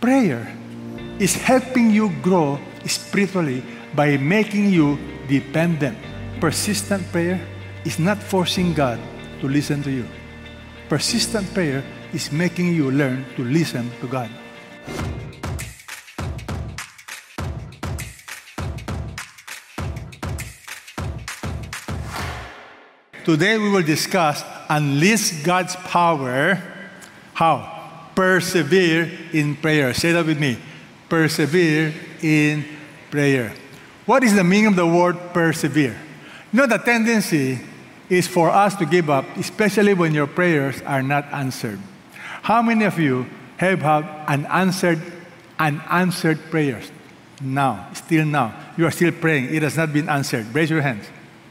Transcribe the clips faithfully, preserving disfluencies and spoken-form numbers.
Prayer is helping you grow spiritually by making you dependent. Persistent prayer is not forcing God to listen to you. Persistent prayer is making you learn to listen to God. Today we will discuss unleash God's power. How? Persevere in prayer. Say that with me. Persevere in prayer. What is the meaning of the word persevere? You know, the tendency is for us to give up, especially when your prayers are not answered. How many of you have had unanswered, unanswered prayers? Now, still now. You are still praying. It has not been answered. Raise your hands.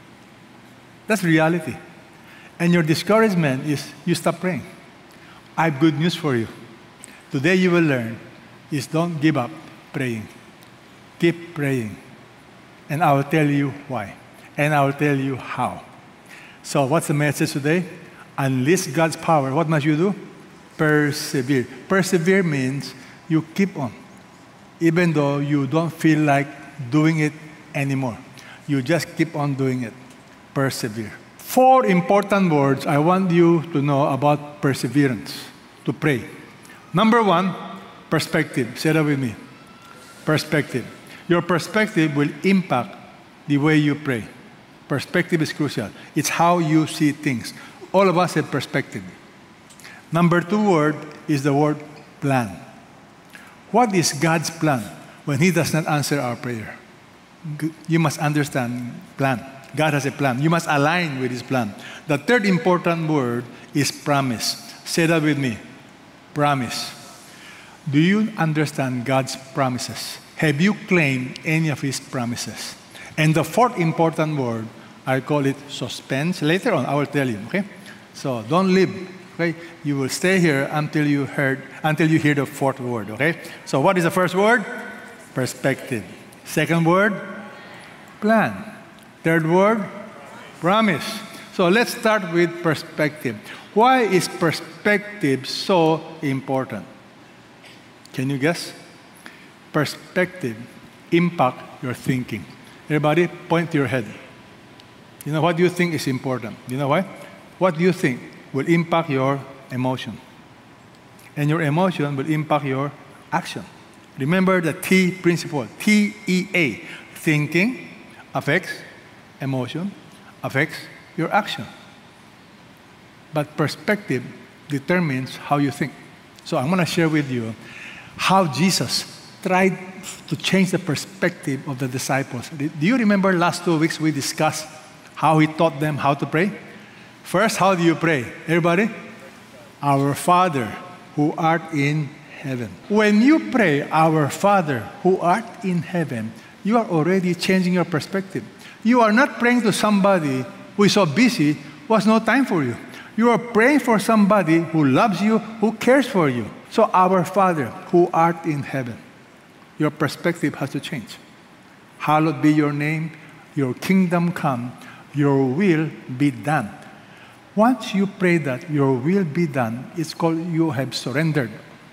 That's reality. And your discouragement is you stop praying. I have good news for you. Today you will learn is don't give up praying. Keep praying. And I will tell you why. And I will tell you how. So what's the message today? Unleash God's power. What must you do? Persevere. Persevere means you keep on. Even though you don't feel like doing it anymore. You just keep on doing it. Persevere. Four important words I want you to know about perseverance, to pray. Number one, perspective. Say that with me. Perspective. Your perspective will impact the way you pray. Perspective is crucial. It's how you see things. All of us have perspective. Number two word is the word plan. What is God's plan when He does not answer our prayer? You must understand plan. God has a plan. You must align with His plan. The third important word is promise. Say that with me. Promise. Do you understand God's promises? Have you claimed any of His promises? And the fourth important word, I call it suspense. Later on, I will tell you, okay? So don't leave, okay? You will stay here until you heard, until you hear the fourth word, okay? So what is the first word? Perspective. Second word? Plan. Third word? Promise. So let's start with perspective. Why is perspective so important? Can you guess? Perspective impact your thinking. Everybody, point to your head. You know, what do you think is important? You know why? What do you think will impact your emotion? And your emotion will impact your action. Remember the T principle, T E A. Thinking affects emotion, affects your action. But perspective determines how you think. So I'm going to share with you how Jesus tried to change the perspective of the disciples. Do you remember last two weeks we discussed how He taught them how to pray? First, how do you pray? Everybody? Our Father who art in heaven. When you pray, Our Father who art in heaven, you are already changing your perspective. You are not praying to somebody who is so busy, who has no time for you. You are praying for somebody who loves you, who cares for you. So, Our Father who art in heaven, your perspective has to change. Hallowed be your name, your kingdom come, your will be done. Once you pray that your will be done, it's called you have surrendered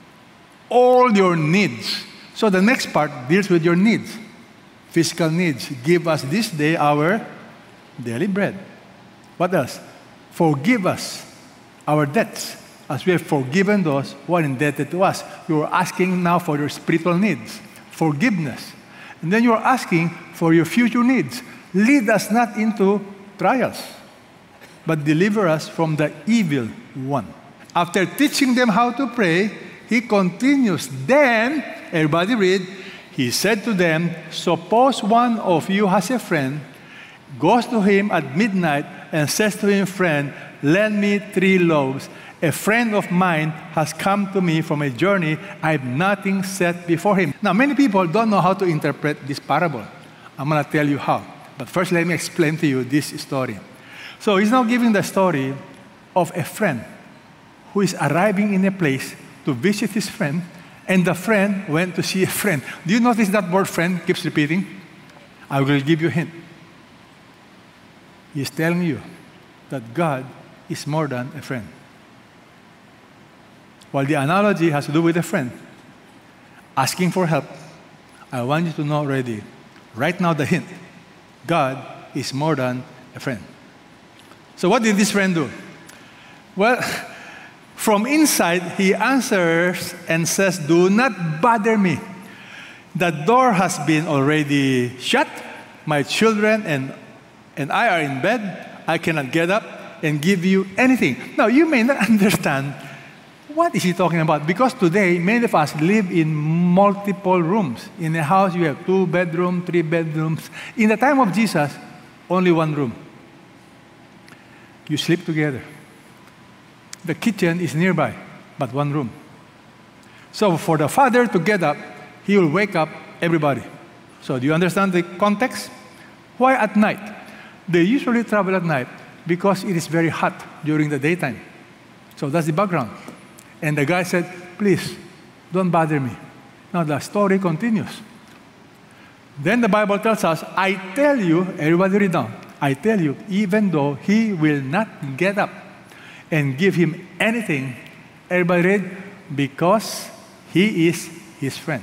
all your needs. So the next part deals with your needs. Physical needs. Give us this day our daily bread. What else? Forgive us our debts as we have forgiven those who are indebted to us. You are asking now for your spiritual needs. Forgiveness. And then you are asking for your future needs. Lead us not into trials, but deliver us from the evil one. After teaching them how to pray, He continues. Then, everybody read, He said to them, suppose one of you has a friend, goes to him at midnight and says to him, friend, lend me three loaves. A friend of mine has come to me from a journey. I have nothing set before him. Now, many people don't know how to interpret this parable. I'm going to tell you how. But first, let me explain to you this story. So he's now giving the story of a friend who is arriving in a place to visit his friend, and the friend went to see a friend. Do you notice that word friend keeps repeating? I will give you a hint. He's telling you that God is more than a friend. While the analogy has to do with a friend, asking for help, I want you to know already, right now the hint, God is more than a friend. So what did this friend do? Well, from inside, he answers and says, do not bother me. The door has been already shut. My children and, and I are in bed. I cannot get up and give you anything. Now, you may not understand what is he talking about, because today, many of us live in multiple rooms. In a house, you have two bedrooms, three bedrooms. In the time of Jesus, only one room. You sleep together. The kitchen is nearby, but one room. So for the father to get up, he will wake up everybody. So do you understand the context? Why at night? They usually travel at night because it is very hot during the daytime. So that's the background. And the guy said, please, don't bother me. Now the story continues. Then the Bible tells us, I tell you, everybody read down, I tell you, even though he will not get up and give him anything, everybody read, because he is his friend.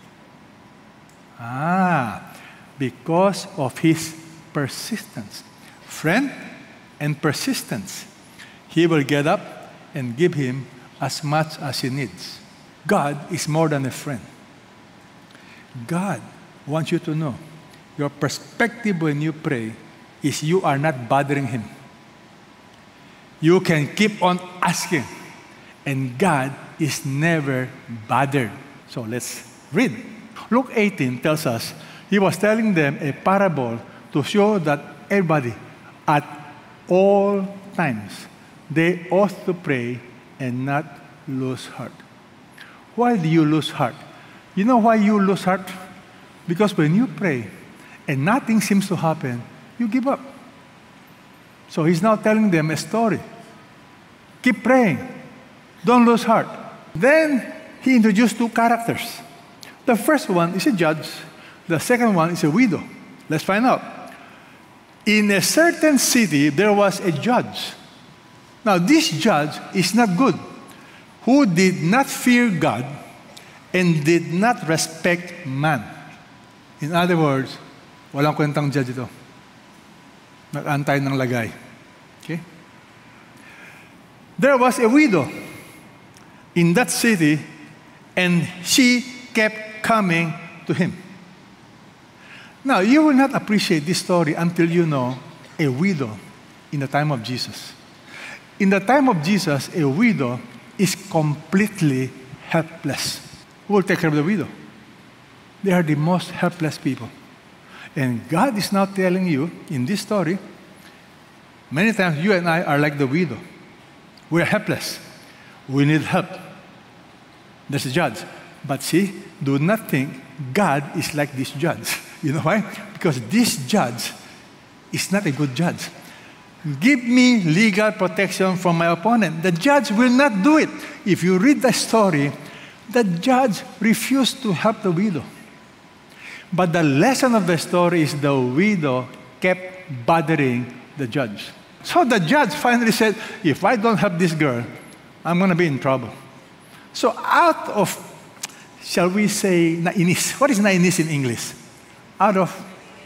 Ah, because of his persistence. Friend and persistence. He will get up and give him as much as he needs. God is more than a friend. God wants you to know your perspective when you pray is you are not bothering him. You can keep on asking, and God is never bothered. So let's read. Luke eighteen tells us, he was telling them a parable to show that everybody, at all times, they ought to pray and not lose heart. Why do you lose heart? You know why you lose heart? Because when you pray and nothing seems to happen, you give up. So he's now telling them a story. Keep praying. Don't lose heart. Then he introduced two characters. The first one is a judge. The second one is a widow. Let's find out. In a certain city, there was a judge. Now, this judge is not good, who did not fear God and did not respect man. In other words, walang kwentang judge ito. Nag-antay ng lagay. Okay? There was a widow in that city, and she kept coming to him. Now, you will not appreciate this story until you know a widow in the time of Jesus. In the time of Jesus, a widow is completely helpless. Who will take care of the widow? They are the most helpless people. And God is now telling you in this story, many times you and I are like the widow. We are helpless. We need help. There's a judge. But see, do not think God is like this judge. You know why? Because this judge is not a good judge. Give me legal protection from my opponent. The judge will not do it. If you read the story, the judge refused to help the widow. But the lesson of the story is the widow kept bothering the judge. So the judge finally said, if I don't help this girl, I'm going to be in trouble. So out of, shall we say, nainis. What is nainis in English? Out of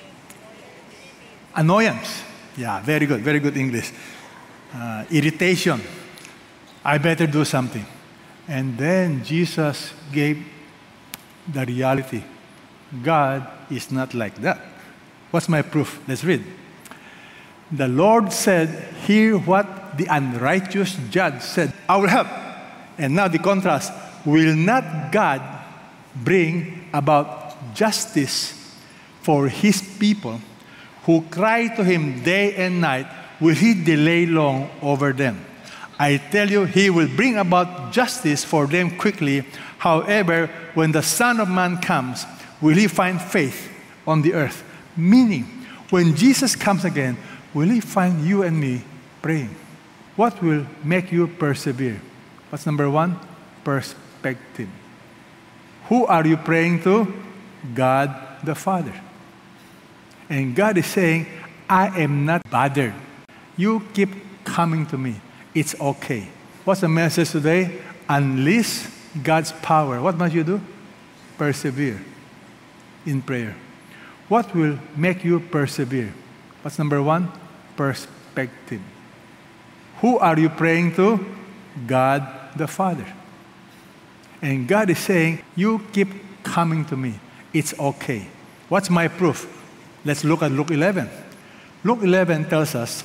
annoyance. Yeah, very good, very good English. Uh, irritation. I better do something. And then Jesus gave the reality. God is not like that. What's my proof? Let's read. The Lord said, hear what the unrighteous judge said. I will help. And now the contrast. Will not God bring about justice for his people who cry to him day and night? Will he delay long over them? I tell you, he will bring about justice for them quickly. However, when the Son of Man comes, will he find faith on the earth? Meaning, when Jesus comes again, will he find you and me praying? What will make you persevere? What's number one? Perspective. Who are you praying to? God the Father. And God is saying, I am not bothered. You keep coming to me. It's okay. What's the message today? Unleash God's power. What must you do? persevere in prayer. What will make you persevere? What's number one? Perspective. Who are you praying to? God the Father. And God is saying, you keep coming to me. It's okay. What's my proof? Let's look at Luke eleven. Luke eleven tells us,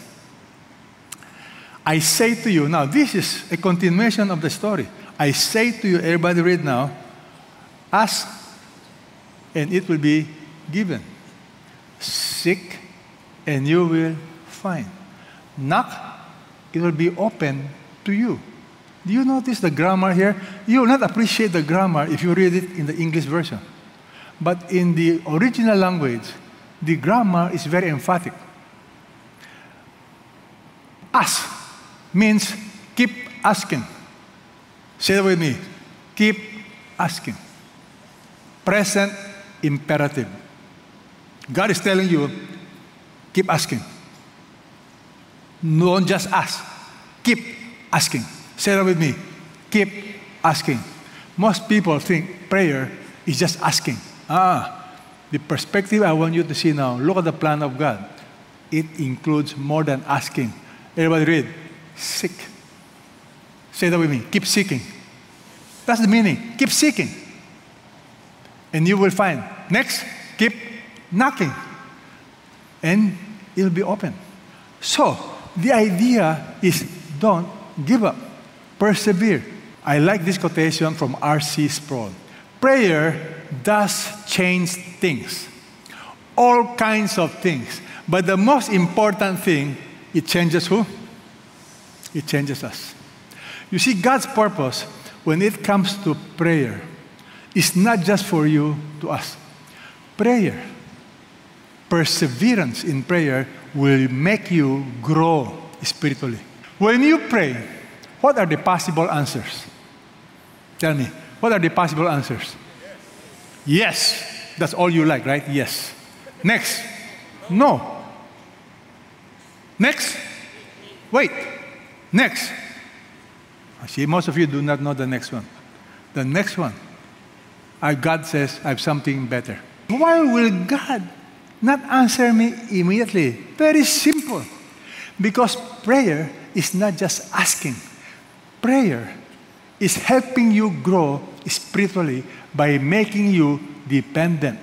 I say to you, now this is a continuation of the story. I say to you, everybody read now, ask and it will be given. Seek and you will find. Knock, it will be open to you. Do you notice the grammar here? You will not appreciate the grammar if you read it in the English version. But in the original language, the grammar is very emphatic. Ask means keep asking. Say that with me. Keep asking. Present imperative. God is telling you, keep asking. Don't just ask. Keep asking. Say that with me. Keep asking. Most people think prayer is just asking. Ah, the perspective I want you to see now, look at the plan of God. It includes more than asking. Everybody read. Seek. Say that with me. Keep seeking. That's the meaning. Keep seeking. And you will find. Next, keep knocking. And it will be open. So, the idea is don't give up. Persevere. I like this quotation from R C Sproul. Prayer does change things. All kinds of things. But the most important thing, it changes who? It changes us. You see, God's purpose when it comes to prayer is not just for you to ask. Prayer, perseverance in prayer will make you grow spiritually. When you pray, what are the possible answers? Tell me, what are the possible answers? Yes. That's all you like, right? Yes. Next. No. Next. Wait. Next. I see most of you do not know the next one. The next one. Our God says, I have something better. Why will God not answer me immediately? Very simple. Because prayer is not just asking. Prayer is helping you grow spiritually by making you dependent.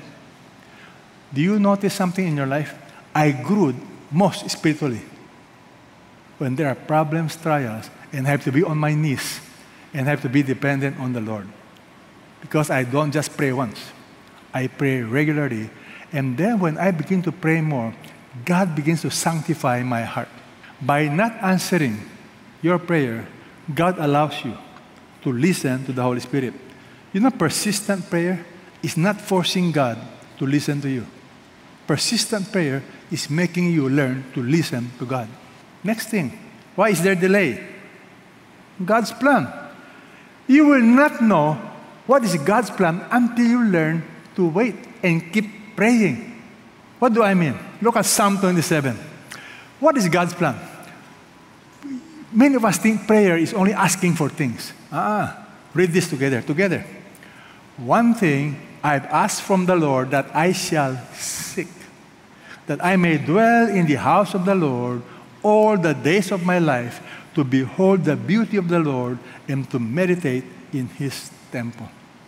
Do you notice something in your life? I grew most spiritually when there are problems, trials, and I have to be on my knees and have to be dependent on the Lord. Because I don't just pray once. I pray regularly. And then when I begin to pray more, God begins to sanctify my heart. By not answering your prayer, God allows you to listen to the Holy Spirit. You know, persistent prayer is not forcing God to listen to you. Persistent prayer is making you learn to listen to God. Next thing, why is there delay? God's plan. You will not know what is God's plan until you learn to wait and keep praying. What do I mean? Look at Psalm twenty-seven. What is God's plan? Many of us think prayer is only asking for things. Ah, read this together, together. One thing I've asked from the Lord that I shall seek, that I may dwell in the house of the Lord all the days of my life, to behold the beauty of the Lord and to meditate in His temple.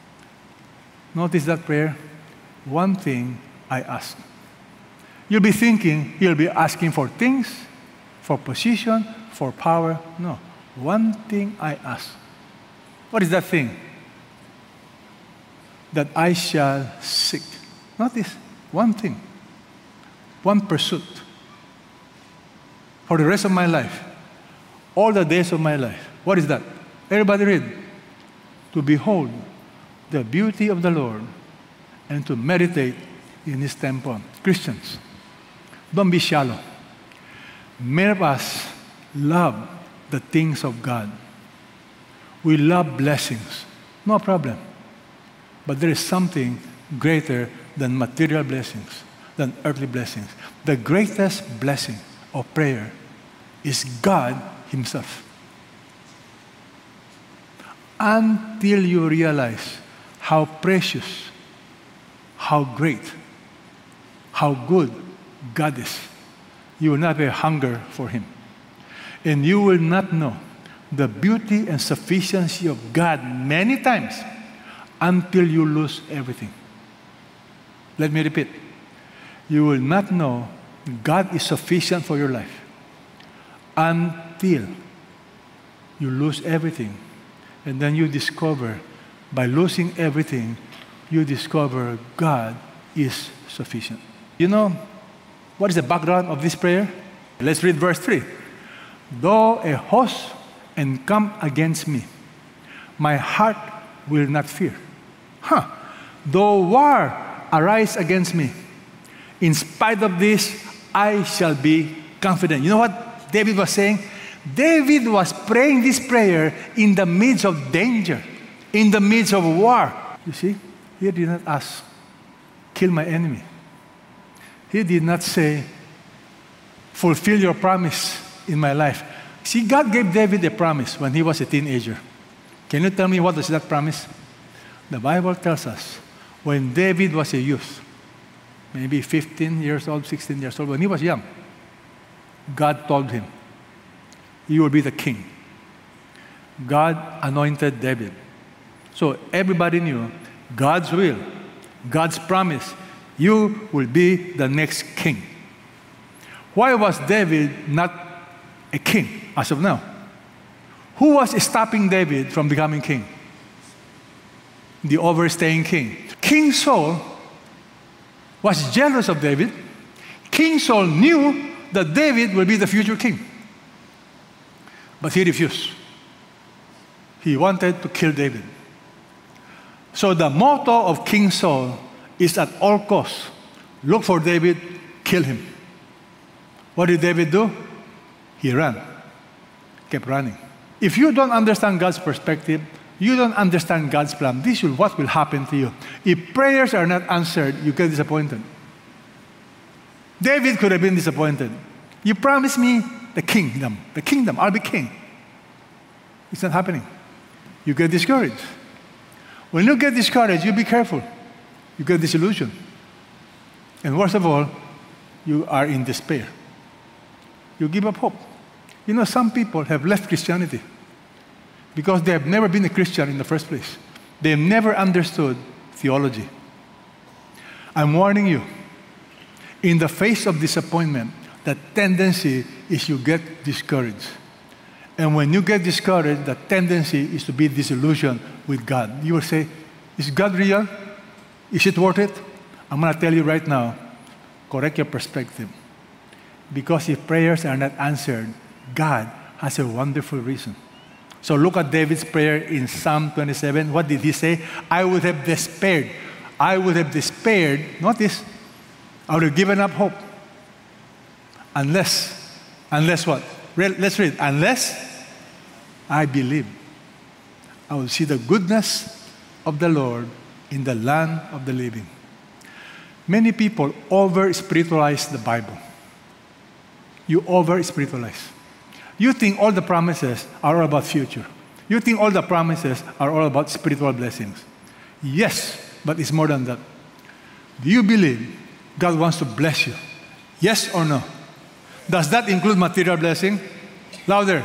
Notice that prayer. One thing I ask. You'll be thinking, you'll be asking for things, for position, for power. No. One thing I ask. What is that thing? That I shall seek. Notice, one thing. One pursuit. For the rest of my life. All the days of my life. What is that? Everybody read. To behold the beauty of the Lord and to meditate in His temple. Christians, don't be shallow. Many of us love the things of God. We love blessings. No problem. But there is something greater than material blessings, than earthly blessings. The greatest blessing of prayer is God Himself. Until you realize how precious how great, how good God is. You will not have hunger for Him. And you will not know the beauty and sufficiency of God many times until you lose everything. Let me repeat. You will not know God is sufficient for your life until you lose everything. And then you discover, by losing everything, you discover God is sufficient. You know, what is the background of this prayer? Let's read verse three. Though a host encamp against me, my heart will not fear. Huh. Though war arise against me, in spite of this, I shall be confident. You know what David was saying? David was praying this prayer in the midst of danger, in the midst of war. You see, he did not ask, kill my enemy. He did not say, fulfill your promise in my life. See, God gave David a promise when he was a teenager. Can you tell me what was that promise? The Bible tells us when David was a youth, maybe fifteen years old, sixteen years old, when he was young, God told him, you will be the king. God anointed David. So everybody knew God's will, God's promise, you will be the next king. Why was David not a king as of now? Who was stopping David from becoming king? The overstaying king. King Saul was jealous of David. King Saul knew that David will be the future king. But he refused. He wanted to kill David. So the motto of King Saul is at all costs, look for David, kill him. What did David do? He ran, kept running. If you don't understand God's perspective, you don't understand God's plan, this is what will happen to you. If prayers are not answered, you get disappointed. David could have been disappointed. You promised me the kingdom, the kingdom, I'll be king. It's not happening. You get discouraged. When you get discouraged, you be careful. You get disillusioned. And worst of all, you are in despair. You give up hope. You know, some people have left Christianity because they have never been a Christian in the first place. They have never understood theology. I'm warning you, in the face of disappointment, the tendency is you get discouraged. And when you get discouraged, the tendency is to be disillusioned with God. You will say, is God real? Is it worth it? I'm going to tell you right now, correct your perspective. Because if prayers are not answered, God has a wonderful reason. So look at David's prayer in Psalm twenty-seven. What did he say? I would have despaired. I would have despaired. Notice, I would have given up hope. Unless, unless what? Let's read. Unless I believe, I will see the goodness of the Lord in the land of the living. Many people over-spiritualize the Bible. You over-spiritualize. You think all the promises are all about future. You think all the promises are all about spiritual blessings. Yes, but it's more than that. Do you believe God wants to bless you? Yes or no? Does that include material blessing? Louder.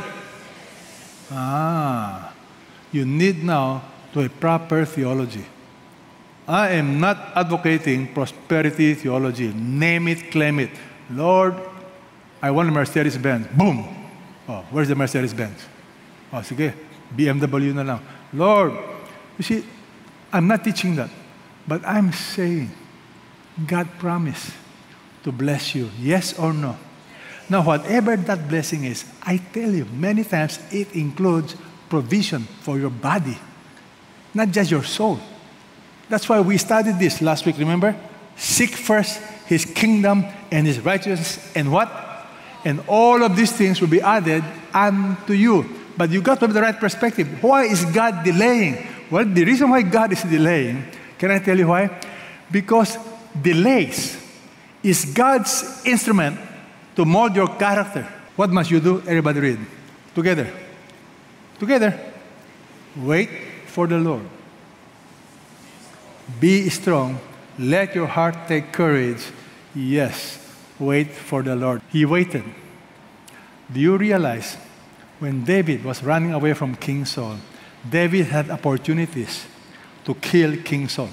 Ah, you need now to a proper theology. I am not advocating prosperity theology. Name it, claim it. Lord, I want a Mercedes-Benz. Boom. Oh, where's the Mercedes-Benz? Oh, sige, B M W na lang. Lord, you see, I'm not teaching that. But I'm saying, God promised to bless you. Yes or no? Now, whatever that blessing is, I tell you, many times it includes provision for your body, not just your soul. That's why we studied this last week, remember? Seek first His kingdom and His righteousness, and what? And all of these things will be added unto you. But you got to have the right perspective. Why is God delaying? Well, the reason why God is delaying, can I tell you why? Because delays is God's instrument to mold your character. What must you do? Everybody read. Together. Together. Wait for the Lord. Be strong Let your heart take courage. Yes, wait for the Lord. He waited. Do you realize when David was running away from King Saul, David had opportunities to kill King Saul?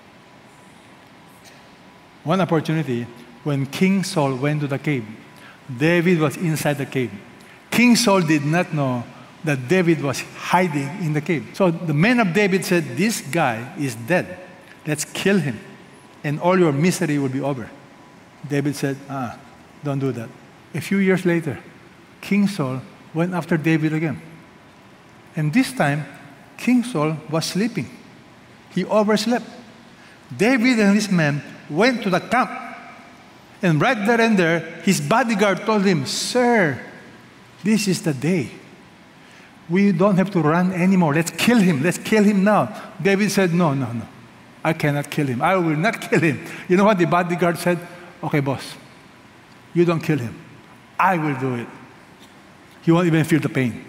One opportunity, when King Saul went to the cave, David was inside the cave. King Saul did not know that David was hiding in the cave. So the men of David said, this guy is dead. Let's kill him, and all your misery will be over. David said, ah, don't do that. A few years later, King Saul went after David again. And this time, King Saul was sleeping. He overslept. David and his men went to the camp. And right there and there, his bodyguard told him, sir, this is the day. We don't have to run anymore. Let's kill him. Let's kill him now. David said, no, no, no. I cannot kill him. I will not kill him. You know what the bodyguard said? Okay, boss, you don't kill him. I will do it. He won't even feel the pain.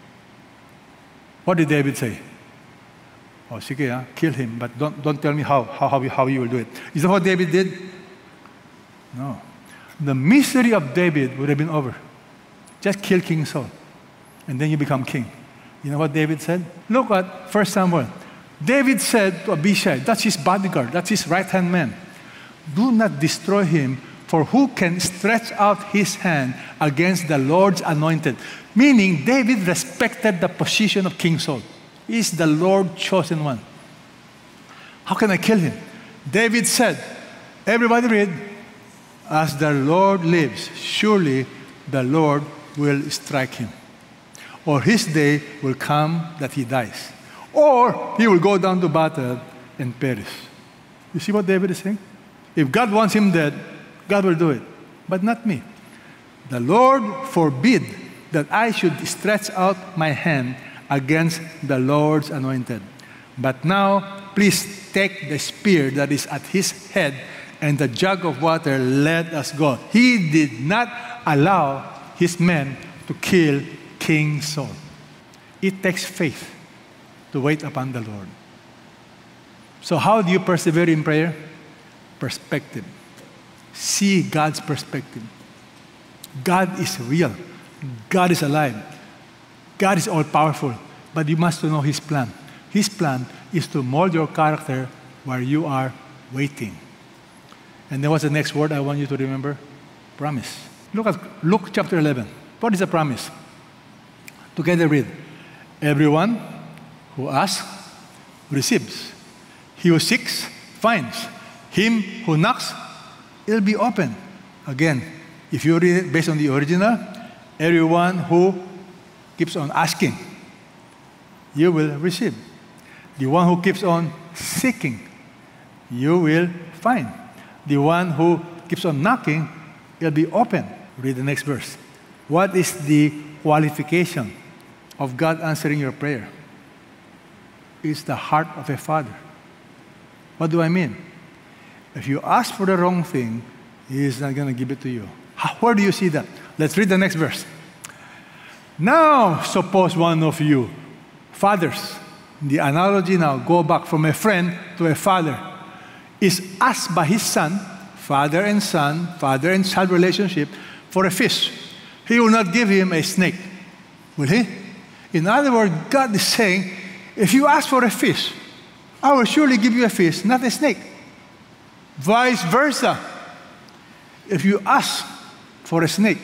What did David say? Oh, sige, ah, kill him, but don't, don't tell me how, how, how, how you will do it. Is that what David did? No. The misery of David would have been over. Just kill King Saul, and then you become king. You know what David said? Look at First Samuel. David said to Abishai, that's his bodyguard, that's his right-hand man, do not destroy him, for who can stretch out his hand against the Lord's anointed? Meaning, David respected the position of King Saul. He is the Lord's chosen one. How can I kill him? David said, everybody read, as the Lord lives, surely the Lord will strike him. Or his day will come that he dies. Or he will go down to battle and perish. You see what David is saying? If God wants him dead, God will do it, but not me. The Lord forbid that I should stretch out my hand against the Lord's anointed. But now, please take the spear that is at his head and the jug of water, let us go. He did not allow his men to kill King Saul. It takes faith to wait upon the Lord. So how do you persevere in prayer? Perspective. See God's perspective. God is real. God is alive. God is all-powerful. But you must know His plan. His plan is to mold your character while you are waiting. And then what's the next word I want you to remember? Promise. Look at Luke chapter eleven. What is the promise? Together read. Everyone who asks receives. He who seeks finds. Him who knocks, it'll be open. Again, if you read it based on the original, everyone who keeps on asking, you will receive. The one who keeps on seeking, you will find. The one who keeps on knocking, it'll be open. Read the next verse. What is the qualification of God answering your prayer? It's the heart of a father. What do I mean? If you ask for the wrong thing, He is not going to give it to you. How, where do you see that? Let's read the next verse. Now, suppose one of you, fathers, the analogy now, go back from a friend to a father, is asked by his son, father and son, father and child relationship, for a fish. He will not give him a snake, will he? In other words, God is saying, if you ask for a fish, I will surely give you a fish, not a snake. Vice versa. If you ask for a snake,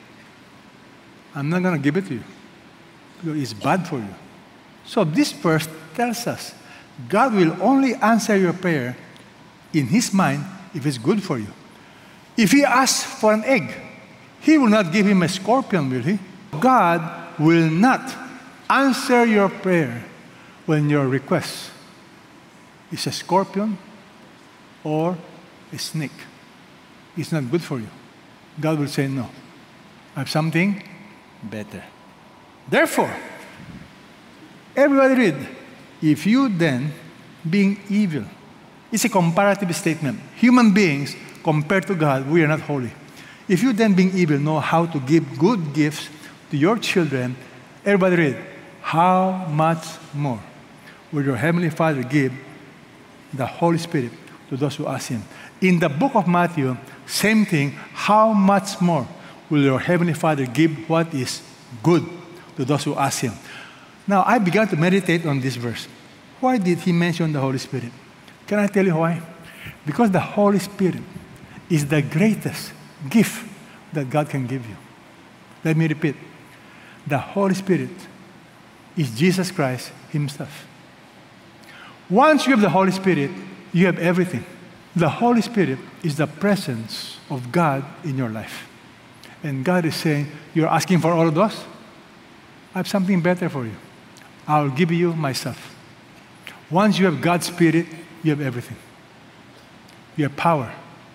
I'm not going to give it to you. It's bad for you. So this verse tells us God will only answer your prayer in His mind if it's good for you. If He asks for an egg, He will not give him a scorpion, will He? God will not answer your prayer when your request is a scorpion or a snake. It's not good for you. God will say, no, I have something better. Therefore, everybody read, if you then, being evil, it's a comparative statement. Human beings, compared to God, we are not holy. If you then, being evil, know how to give good gifts to your children, everybody read, how much more will your Heavenly Father give the Holy Spirit to those who ask him. In the book of Matthew, same thing. How much more will your heavenly Father give what is good to those who ask him? Now, I began to meditate on this verse. Why did he mention the Holy Spirit? Can I tell you why? Because the Holy Spirit is the greatest gift that God can give you. Let me repeat. The Holy Spirit is Jesus Christ himself. Once you have the Holy Spirit, you have everything. The Holy Spirit is the presence of God in your life. And God is saying, you're asking for all of those? I have something better for you. I'll give you myself. Once you have God's Spirit, you have everything. You have power.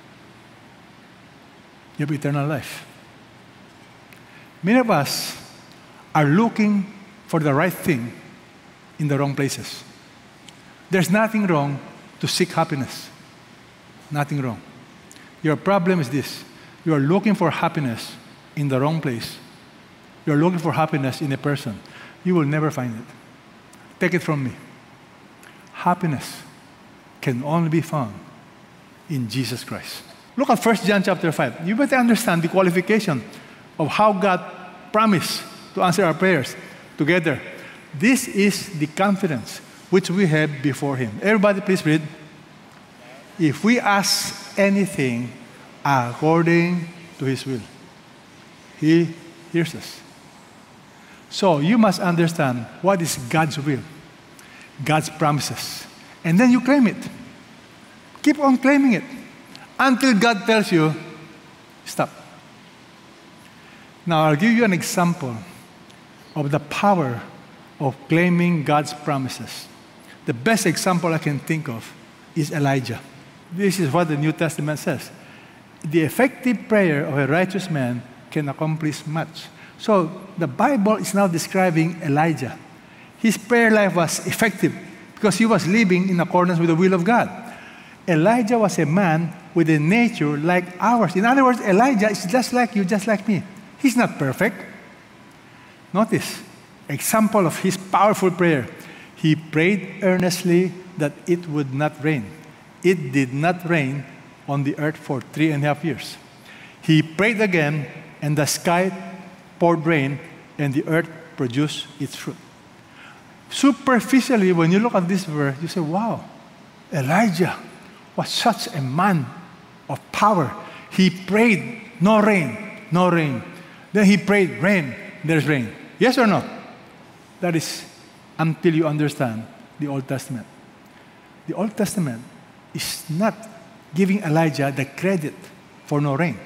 You have eternal life. Many of us are looking for the right thing in the wrong places. There's nothing wrong to seek happiness. Nothing wrong. Your problem is this. You are looking for happiness in the wrong place. You are looking for happiness in a person. You will never find it. Take it from me. Happiness can only be found in Jesus Christ. Look at First John chapter five. You better understand the qualification of how God promised to answer our prayers together. This is the confidence which we have before him. Everybody please read. If we ask anything according to his will, he hears us. So you must understand what is God's will, God's promises. And then you claim it. Keep on claiming it until God tells you, stop. Now I'll give you an example of the power of claiming God's promises. The best example I can think of is Elijah. This is what the New Testament says. The effective prayer of a righteous man can accomplish much. So the Bible is now describing Elijah. His prayer life was effective because he was living in accordance with the will of God. Elijah was a man with a nature like ours. In other words, Elijah is just like you, just like me. He's not perfect. Notice, example of his powerful prayer. He prayed earnestly that it would not rain. It did not rain on the earth for three and a half years. He prayed again, and the sky poured rain, and the earth produced its fruit. Superficially, when you look at this verse, you say, wow, Elijah was such a man of power. He prayed, no rain, no rain. Then he prayed, rain, there's rain. Yes or no? That is until you understand the Old Testament. The Old Testament is not giving Elijah the credit for no rain.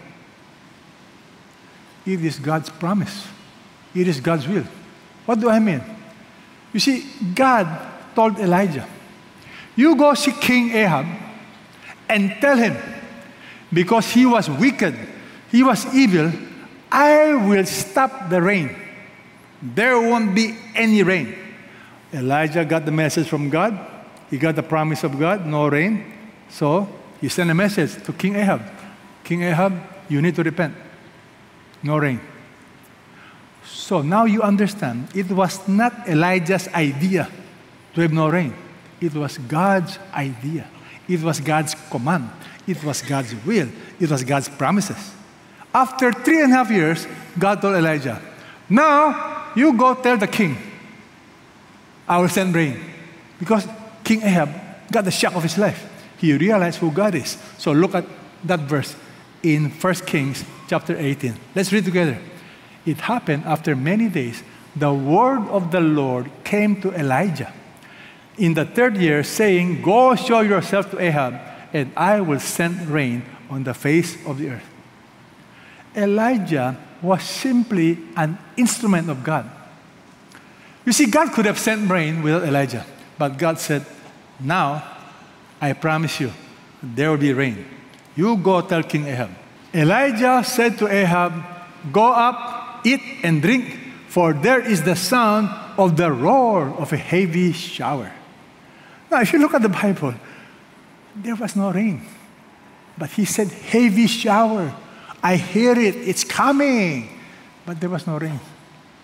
It is God's promise. It is God's will. What do I mean? You see, God told Elijah, you go see King Ahab and tell him, because he was wicked, he was evil, I will stop the rain. There won't be any rain. Elijah got the message from God. He got the promise of God, no rain. So he sent a message to King Ahab. King Ahab, you need to repent. No rain. So now you understand, it was not Elijah's idea to have no rain. It was God's idea. It was God's command. It was God's will. It was God's promises. After three and a half years, God told Elijah, now you go tell the king, I will send rain. Because King Ahab got the shock of his life. He realized who God is. So look at that verse in First Kings chapter eighteen. Let's read together. It happened after many days, the word of the Lord came to Elijah in the third year, saying, go show yourself to Ahab, and I will send rain on the face of the earth. Elijah was simply an instrument of God. You see, God could have sent rain without Elijah, but God said, now, I promise you, there will be rain. You go tell King Ahab. Elijah said to Ahab, go up, eat and drink, for there is the sound of the roar of a heavy shower. Now, if you look at the Bible, there was no rain. But he said, heavy shower. I hear it, it's coming. But there was no rain.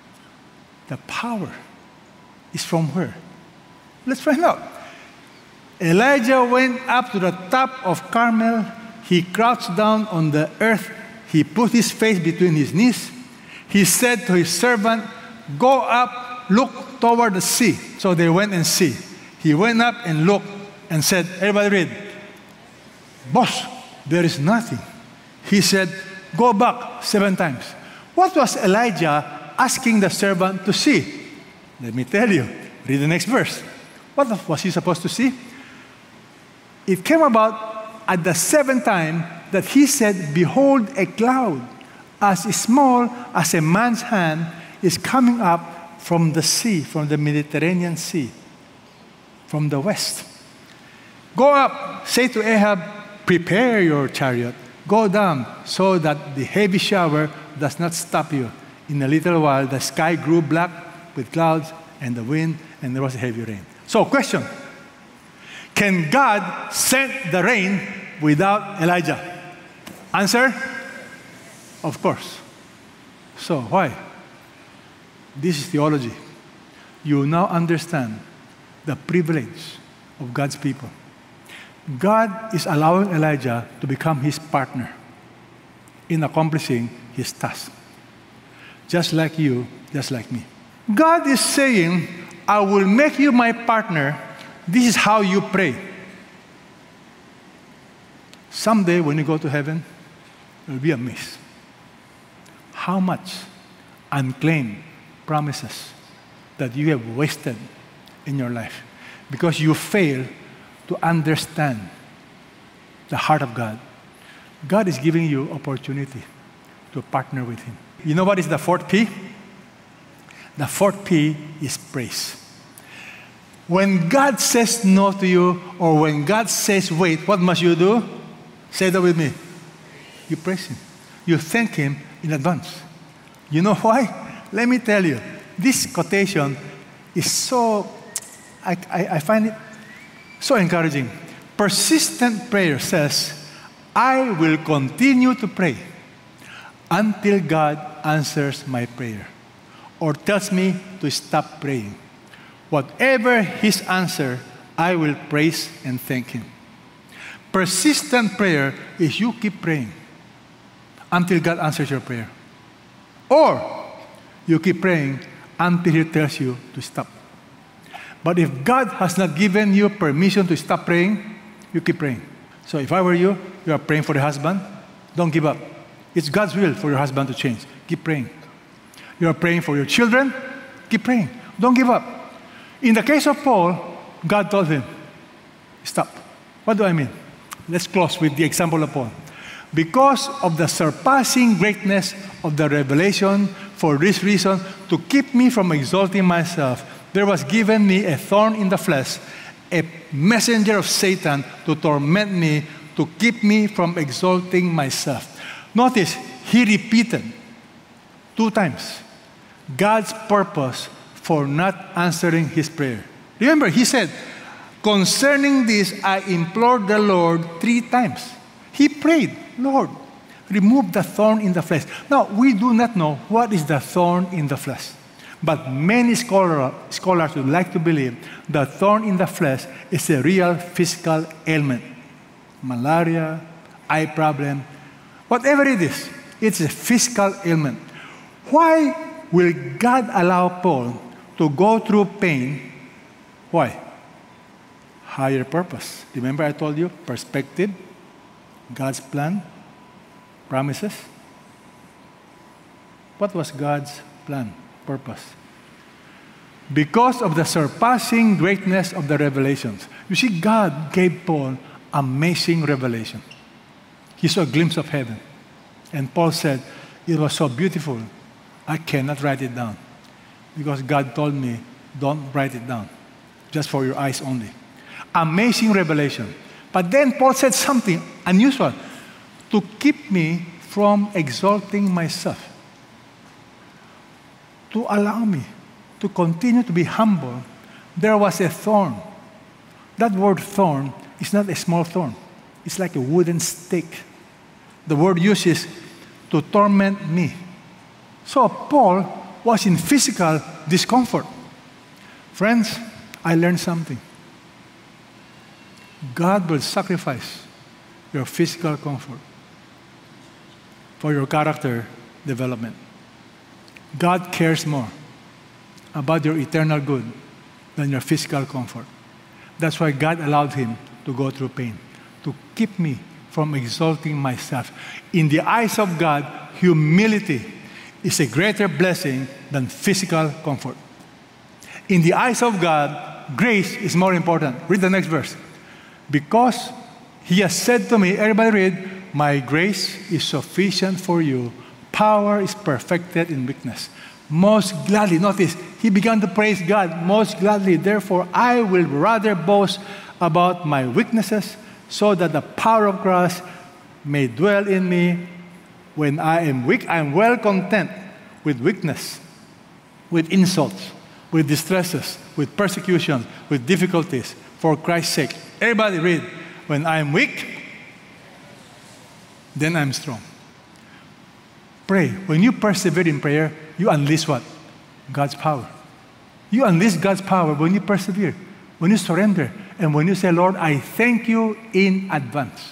The power is from where? Let's find out. Elijah went up to the top of Carmel. He crouched down on the earth. He put his face between his knees. He said to his servant, "Go up, look toward the sea." So they went and see. He went up and looked and said, everybody read, "Boss, there is nothing." He said, "Go back seven times." What was Elijah asking the servant to see? Let me tell you. Read the next verse. What was he supposed to see? It came about at the seventh time that he said, "Behold, a cloud as small as a man's hand is coming up from the sea, from the Mediterranean Sea, from the west. Go up, say to Ahab, prepare your chariot. Go down so that the heavy shower does not stop you." In a little while, the sky grew black with clouds and the wind, and there was a heavy rain. So, question. Can God send the rain without Elijah? Answer? Of course. So, why? This is theology. You now understand the privilege of God's people. God is allowing Elijah to become his partner in accomplishing his task. Just like you, just like me. God is saying, "I will make you my partner. This is how you pray." Someday when you go to heaven, you'll be amazed how much unclaimed promises that you have wasted in your life because you fail to understand the heart of God. God is giving you opportunity to partner with Him. You know what is the fourth P? The fourth P is praise. When God says no to you, or when God says wait, what must you do? Say that with me. You praise Him. You thank Him in advance. You know why? Let me tell you. This quotation is so, I, I, I find it so encouraging. Persistent prayer says, "I will continue to pray until God answers my prayer or tells me to stop praying. Whatever His answer, I will praise and thank Him." Persistent prayer is you keep praying until God answers your prayer. Or you keep praying until He tells you to stop. But if God has not given you permission to stop praying, you keep praying. So if I were you, you are praying for the husband, don't give up. It's God's will for your husband to change. Keep praying. You are praying for your children, keep praying. Don't give up. In the case of Paul, God told him, stop. What do I mean? Let's close with the example of Paul. Because of the surpassing greatness of the revelation, for this reason, to keep me from exalting myself, there was given me a thorn in the flesh, a messenger of Satan to torment me, to keep me from exalting myself. Notice, he repeated two times God's purpose for not answering his prayer. Remember, he said, "Concerning this, I implored the Lord three times." He prayed, "Lord, remove the thorn in the flesh." Now, we do not know what is the thorn in the flesh. But many scholar, scholars would like to believe the thorn in the flesh is a real physical ailment. Malaria, eye problem, whatever it is, it's a physical ailment. Why will God allow Paul to go through pain? Why? Higher purpose. Remember I told you, perspective, God's plan, promises. What was God's plan, purpose? Because of the surpassing greatness of the revelations. You see, God gave Paul amazing revelation. He saw a glimpse of heaven. And Paul said, "It was so beautiful, I cannot write it down." Because God told me, don't write it down. Just for your eyes only. Amazing revelation. But then Paul said something unusual. To keep me from exalting myself. To allow me to continue to be humble, there was a thorn. That word thorn is not a small thorn. It's like a wooden stake. The word used is to torment me. So Paul was in physical discomfort. Friends, I learned something. God will sacrifice your physical comfort for your character development. God cares more about your eternal good than your physical comfort. That's why God allowed him to go through pain, to keep me from exalting myself. In the eyes of God, humility is a greater blessing than physical comfort. In the eyes of God, grace is more important. Read the next verse. Because he has said to me, everybody read, my grace is sufficient for you. Power is perfected in weakness. Most gladly, notice, he began to praise God. Most gladly, therefore, I will rather boast about my weaknesses so that the power of Christ may dwell in me. When I am weak, I am well content with weakness, with insults, with distresses, with persecution, with difficulties, for Christ's sake. Everybody read, when I am weak, then I am strong. Pray. When you persevere in prayer, you unleash what? God's power. You unleash God's power when you persevere, when you surrender, and when you say, Lord, I thank you in advance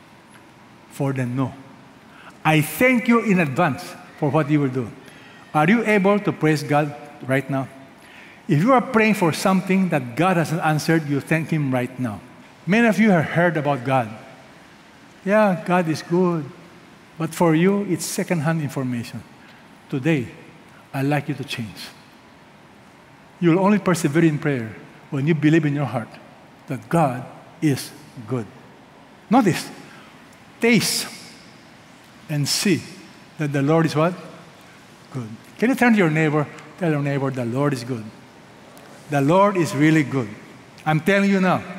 for the no. I thank you in advance for what you will do. Are you able to praise God right now? If you are praying for something that God hasn't answered, you thank him right now. Many of you have heard about God. Yeah, God is good. But for you, it's second-hand information. Today, I'd like you to change. You'll only persevere in prayer when you believe in your heart that God is good. Notice, taste and see that the Lord is what? Good. Can you turn to your neighbor, tell your neighbor, the Lord is good. The Lord is really good. I'm telling you now,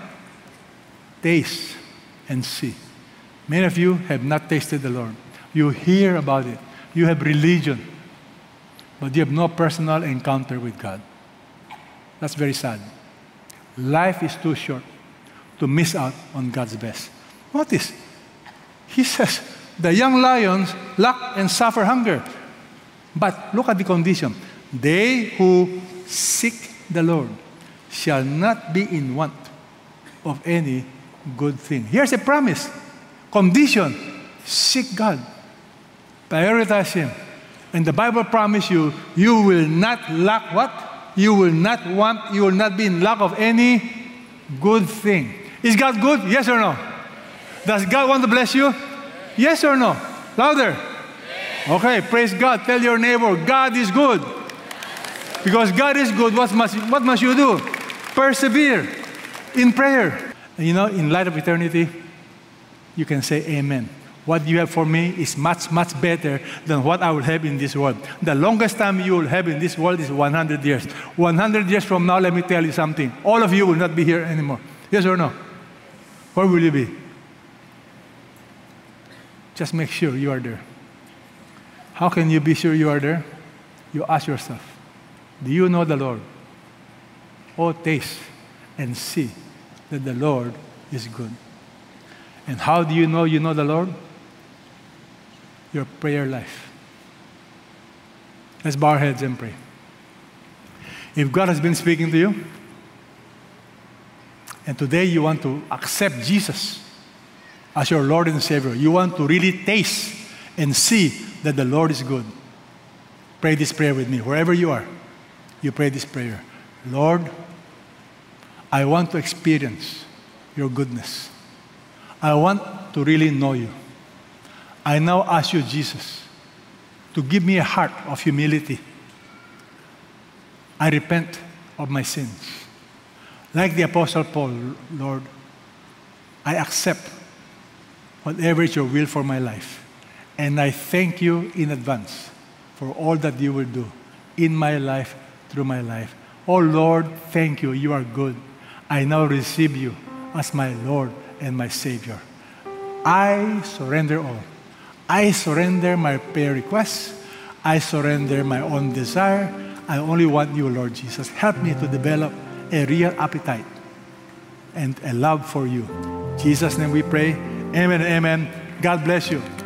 taste and see. Many of you have not tasted the Lord. You hear about it. You have religion, but you have no personal encounter with God. That's very sad. Life is too short to miss out on God's best. Notice, he says, the young lions lack and suffer hunger. But look at the condition. They who seek the Lord shall not be in want of any good thing. Here's a promise. Condition, seek God. Prioritize him. And the Bible promises you, you will not lack what? You will not want, you will not be in lack of any good thing. Is God good? Yes or no? Does God want to bless you? Yes or no? Louder. Okay, praise God. Tell your neighbor, God is good. Because God is good, what must, what must you do? Persevere in prayer. And you know, in light of eternity, you can say amen. What you have for me is much, much better than what I will have in this world. The longest time you will have in this world is one hundred years. one hundred years from now, let me tell you something. All of you will not be here anymore. Yes or no? Where will you be? Just make sure you are there. How can you be sure you are there? You ask yourself, do you know the Lord? Oh, taste and see that the Lord is good. And how do you know you know the Lord? Your prayer life. Let's bow our heads and pray. If God has been speaking to you, and today you want to accept Jesus as your Lord and Savior, you want to really taste and see that the Lord is good, pray this prayer with me. Wherever you are, you pray this prayer. Lord, I want to experience your goodness. I want to really know you. I now ask you, Jesus, to give me a heart of humility. I repent of my sins. Like the Apostle Paul, Lord, I accept whatever is your will for my life. And I thank you in advance for all that you will do in my life, through my life. Oh Lord, thank you. You are good. I now receive you as my Lord and my Savior. I surrender all. I surrender my prayer requests. I surrender my own desire. I only want you, Lord Jesus. Help me to develop a real appetite and a love for you. In Jesus' name we pray. Amen and amen. God bless you.